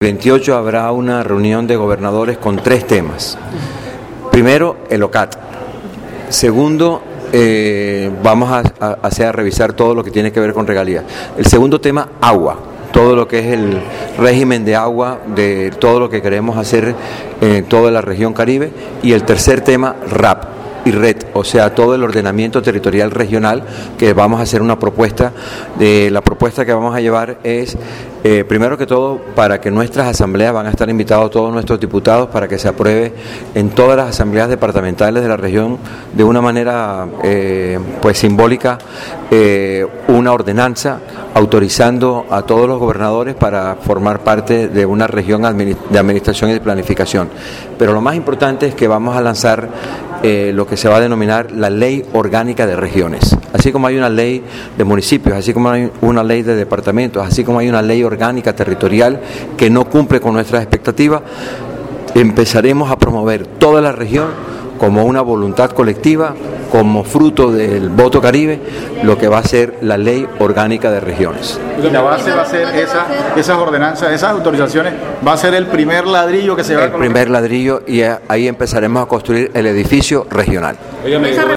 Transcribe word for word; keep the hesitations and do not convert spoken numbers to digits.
veintiocho habrá una reunión de gobernadores con tres temas. Primero, el O C A T. Segundo, eh, vamos a, a, hacer, a revisar todo lo que tiene que ver con regalías. El segundo tema, agua. Todo lo que es el régimen de agua, de todo lo que queremos hacer en toda la región Caribe. Y el tercer tema, R A P y red, o sea, todo el ordenamiento territorial regional, que vamos a hacer una propuesta. De la propuesta que vamos a llevar es, eh, primero que todo, para que nuestras asambleas, van a estar invitados todos nuestros diputados para que se apruebe en todas las asambleas departamentales de la región de una manera eh, pues simbólica, eh, una ordenanza autorizando a todos los gobernadores para formar parte de una región de administración y de planificación. Pero lo más importante es que vamos a lanzar eh, lo que se va a denominar la Ley Orgánica de Regiones. Así como hay una ley de municipios, así como hay una ley de departamentos, así como hay una ley orgánica territorial que no cumple con nuestras expectativas, empezaremos a promover toda la región como una voluntad colectiva, como fruto del voto Caribe, lo que va a ser la Ley Orgánica de Regiones. Y la base va a ser esa, esas ordenanzas, esas autorizaciones, va a ser el primer ladrillo que se va a colocar. El primer ladrillo, y ahí empezaremos a construir el edificio regional.